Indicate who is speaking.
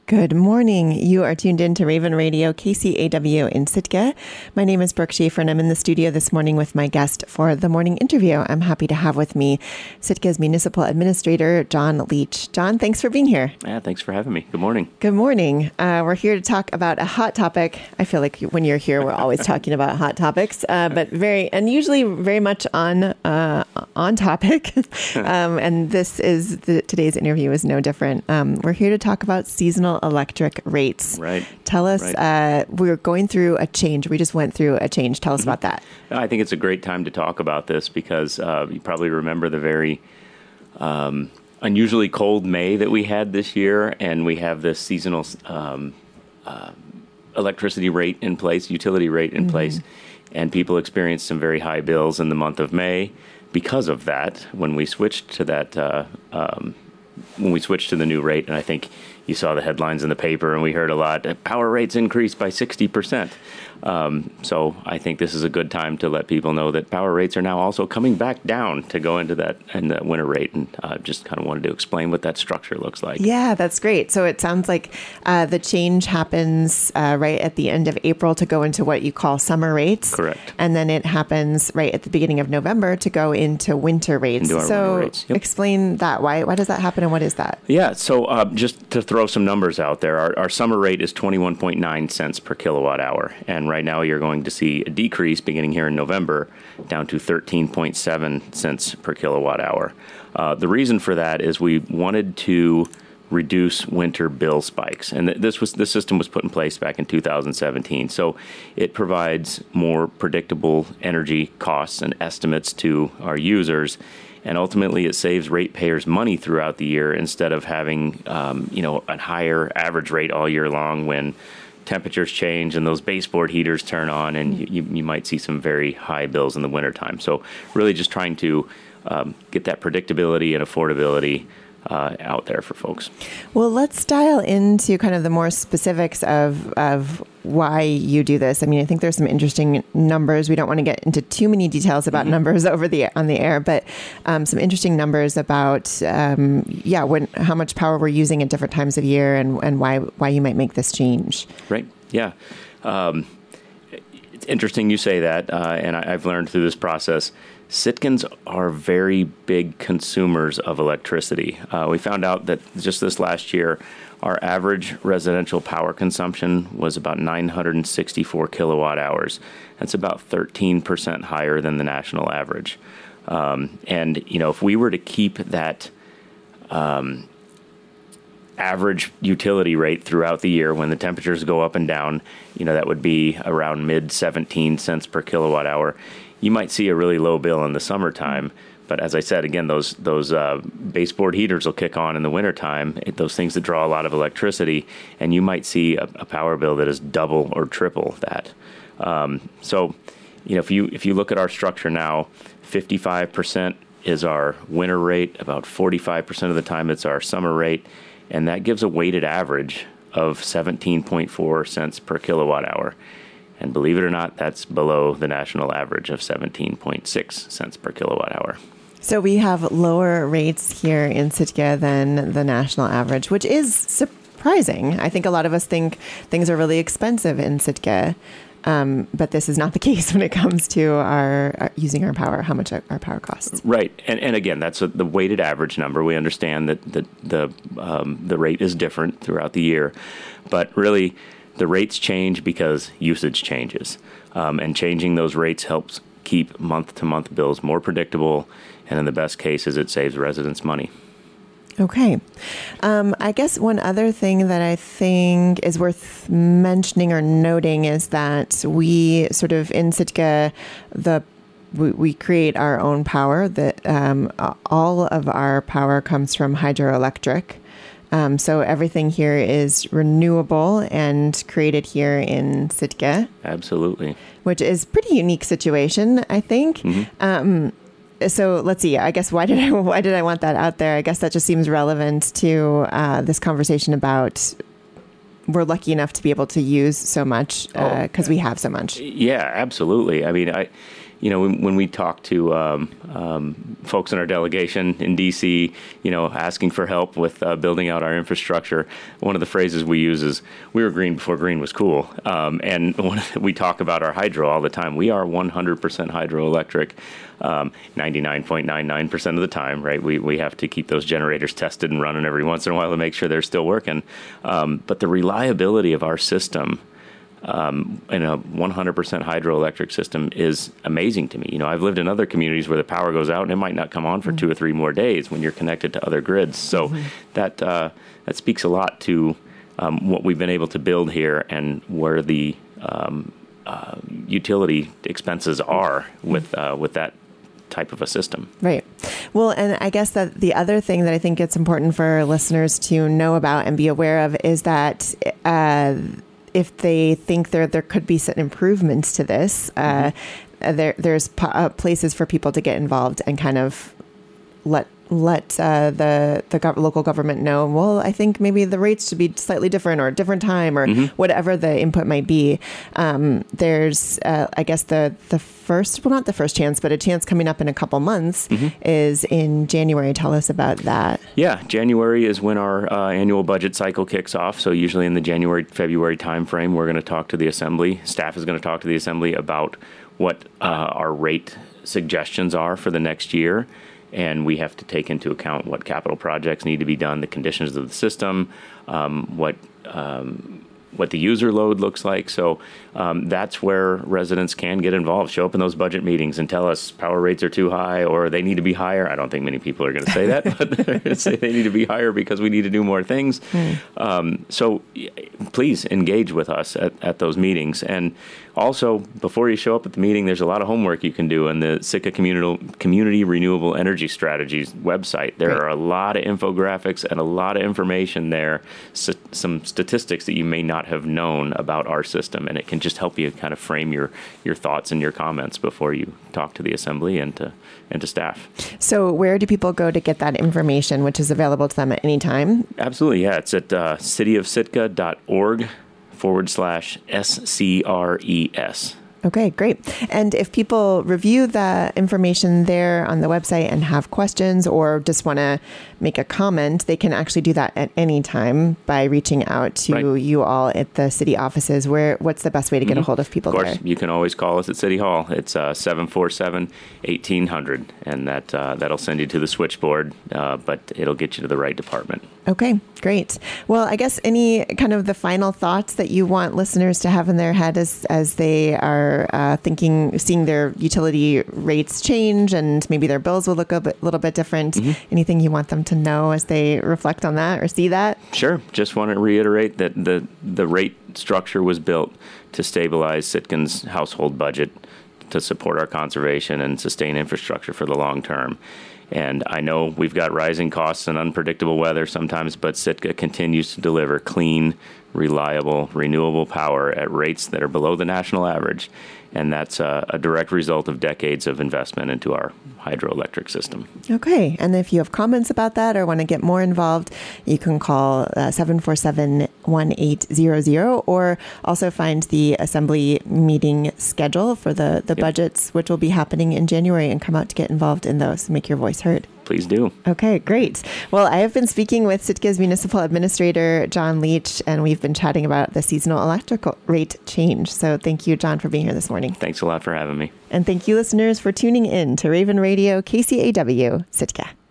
Speaker 1: Good morning. You are tuned in to Raven Radio, KCAW in Sitka. My name is Brooke Schaefer, and I'm in the studio this morning with my guest for the morning interview. I'm happy to have with me Sitka's Municipal Administrator, John Leach. John, thanks for being here.
Speaker 2: Yeah, thanks for having me. Good morning.
Speaker 1: Good morning. We're here to talk about a hot topic. I feel like when you're here, we're always talking about hot topics, but usually very much on topic. And today's interview is no different. We're here to talk about seasonal electric rates.
Speaker 2: Right.
Speaker 1: Tell us,
Speaker 2: right.
Speaker 1: We're going through a change. We just went through a change. Tell us about that.
Speaker 2: I think it's a great time to talk about this because you probably remember the very unusually cold May that we had this year, and we have this seasonal electricity rate in place, utility rate in place, and people experienced some very high bills in the month of May because of that. When we switched to that, when we switched to the new rate, and I think you saw the headlines in the paper, and we heard a lot, power rates increased by 60%. So I think this is a good time to let people know that power rates are now also coming back down to go into that winter rate, and just kind of wanted to explain what that structure looks like.
Speaker 1: Yeah, that's great. So it sounds like the change happens right at the end of April to go into what you call summer rates.
Speaker 2: Correct.
Speaker 1: And then it happens right at the beginning of November to go into winter rates.
Speaker 2: Winter rates. Yep.
Speaker 1: Explain that. Why does that happen, and what is that?
Speaker 2: Yeah, so just to throw some numbers out there, our summer rate is 21.9 cents per kilowatt hour, and right now you're going to see a decrease beginning here in November down to 13.7 cents per kilowatt hour. The reason for that is we wanted to reduce winter bill spikes, and this system was put in place back in 2017, so it provides more predictable energy costs and estimates to our users. And ultimately, it saves ratepayers money throughout the year instead of having, a higher average rate all year long when temperatures change and those baseboard heaters turn on, and you might see some very high bills in the wintertime. So really just trying to get that predictability and affordability out there for folks.
Speaker 1: Well, let's dial into kind of the more specifics of why you do this. I mean, I think there's some interesting numbers. We don't want to get into too many details about numbers on the air, but some interesting numbers about how much power we're using at different times of year, and why you might make this change.
Speaker 2: Right. Yeah. It's interesting you say that, and I've learned through this process, Sitkans are very big consumers of electricity. We found out that just this last year, our average residential power consumption was about 964 kilowatt hours. That's about 13% higher than the national average. And, if we were to keep that average utility rate throughout the year when the temperatures go up and down, that would be around mid 17 cents per kilowatt hour. You might see a really low bill in the summertime, but as I said, again, those baseboard heaters will kick on in the wintertime, those things that draw a lot of electricity, and you might see a power bill that is double or triple that. So, if you look at our structure now, 55% is our winter rate, about 45% of the time it's our summer rate, and that gives a weighted average of 17.4 cents per kilowatt hour. And believe it or not, that's below the national average of 17.6 cents per kilowatt hour.
Speaker 1: So we have lower rates here in Sitka than the national average, which is surprising. I think a lot of us think things are really expensive in Sitka, but this is not the case when it comes to our using our power, how much our power costs.
Speaker 2: Right. And again, that's the weighted average number. We understand that the rate is different throughout the year, but really, the rates change because usage changes, and changing those rates helps keep month-to-month bills more predictable, and in the best cases, it saves residents money.
Speaker 1: Okay. I guess one other thing that I think is worth mentioning or noting is that we sort of in Sitka, we create our own power. That all of our power comes from hydroelectric. So everything here is renewable and created here in Sitka.
Speaker 2: Absolutely.
Speaker 1: Which is a pretty unique situation, I think. So let's see. I guess why did I want that out there? I guess that just seems relevant to this conversation about we're lucky enough to be able to use so much because we have so much.
Speaker 2: Yeah, absolutely. I mean, when we talk to folks in our delegation in D.C., asking for help with building out our infrastructure, one of the phrases we use is, we were green before green was cool. And we talk about our hydro all the time. We are 100% hydroelectric, 99.99% of the time, right? We have to keep those generators tested and running every once in a while to make sure they're still working. But the reliability of our system in a 100% hydroelectric system is amazing to me. I've lived in other communities where the power goes out and it might not come on for 2 or 3 more days when you're connected to other grids. So that speaks a lot to what we've been able to build here and where the utility expenses are with that type of a system.
Speaker 1: Right. Well, and I guess that the other thing that I think it's important for listeners to know about and be aware of is that if they think there could be certain improvements to this, there's places for people to get involved and kind of let the local government know, well, I think maybe the rates should be slightly different or a different time or whatever the input might be. There's, I guess, the first, well, not the first chance, but a chance coming up in a couple months is in January. Tell us about that.
Speaker 2: Yeah, January is when our annual budget cycle kicks off. So usually in the January-February timeframe, we're going to talk to the Assembly. Staff is going to talk to the Assembly about what our rate suggestions are for the next year. And we have to take into account what capital projects need to be done, the conditions of the system, what the user load looks like. So that's where residents can get involved, show up in those budget meetings and tell us power rates are too high or they need to be higher. I don't think many people are going to say that, but they're going to say they need to be higher because we need to do more things. So please engage with us at those meetings. And also, before you show up at the meeting, there's a lot of homework you can do on the Sitka Community Renewable Energy Strategies website. There are a lot of infographics and a lot of information there, some statistics that you may not have known about our system, and it can just help you kind of frame your thoughts and your comments before you talk to the Assembly and to staff. So
Speaker 1: where do people go to get that information, which is available to them at any time?
Speaker 2: Absolutely, yeah. It's at cityofsitka.org/SCRES.
Speaker 1: Okay, great. And if people review the information there on the website and have questions or just want to make a comment, they can actually do that at any time by reaching out to you all at the city offices. What's the best way to get a hold of people there?
Speaker 2: Of course, you can always call us at City Hall. It's 747-1800, and that'll send you to the switchboard, but it'll get you to the right department.
Speaker 1: Okay, great. Well, I guess any kind of the final thoughts that you want listeners to have in their head as they are seeing their utility rates change and maybe their bills will look a little bit different. Anything you want them to know as they reflect on that or see that?
Speaker 2: Sure. Just want to reiterate that the rate structure was built to stabilize Sitkan's household budget, to support our conservation and sustain infrastructure for the long term. And I know we've got rising costs and unpredictable weather sometimes, but Sitka continues to deliver clean, reliable, renewable power at rates that are below the national average. And that's a direct result of decades of investment into our hydroelectric system.
Speaker 1: Okay. And if you have comments about that or want to get more involved, you can call 747-1800 or also find the Assembly meeting schedule for the budgets, which will be happening in January, and come out to get involved in those and make your voice heard.
Speaker 2: Please do.
Speaker 1: Okay, great. Well, I have been speaking with Sitka's Municipal Administrator, John Leach, and we've been chatting about the seasonal electrical rate change. So thank you, John, for being here this morning.
Speaker 2: Thanks a lot for having me.
Speaker 1: And thank you, listeners, for tuning in to Raven Radio, KCAW, Sitka.